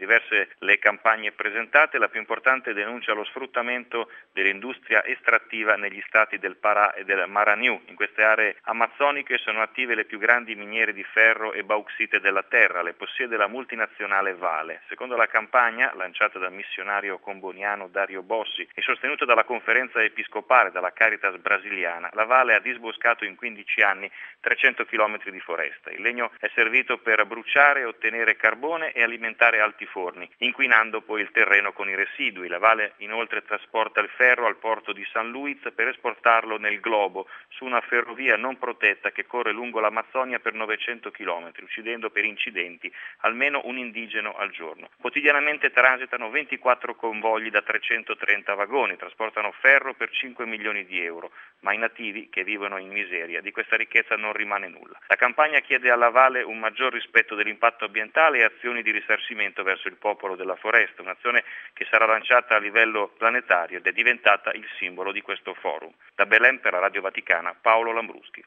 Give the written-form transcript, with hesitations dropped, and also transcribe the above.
Diverse le campagne presentate, la più importante denuncia lo sfruttamento dell'industria estrattiva negli stati del Pará e del Maranhão. In queste aree amazzoniche sono attive le più grandi miniere di ferro e bauxite della terra, le possiede la multinazionale Vale. Secondo la campagna, lanciata dal missionario comboniano Dario Bossi e sostenuta dalla conferenza episcopale dalla Caritas brasiliana, la Vale ha disboscato in 15 anni 300 km di foresta. Il legno è servito per bruciare, ottenere carbone e alimentare alti forni, inquinando poi il terreno con i residui. La Vale inoltre trasporta il ferro al porto di San Luis per esportarlo nel globo su una ferrovia non protetta che corre lungo l'Amazzonia per 900 km, uccidendo per incidenti almeno un indigeno al giorno. Quotidianamente transitano 24 convogli da 330 vagoni, trasportano ferro per 5 milioni di euro, ma i nativi che vivono in miseria di questa ricchezza non rimane nulla. La campagna chiede alla Vale un maggior rispetto dell'impatto ambientale e azioni di risarcimento verso il popolo della foresta, un'azione che sarà lanciata a livello planetario ed è diventata il simbolo di questo forum. Da Belém per la Radio Vaticana, Paolo Lambruschi.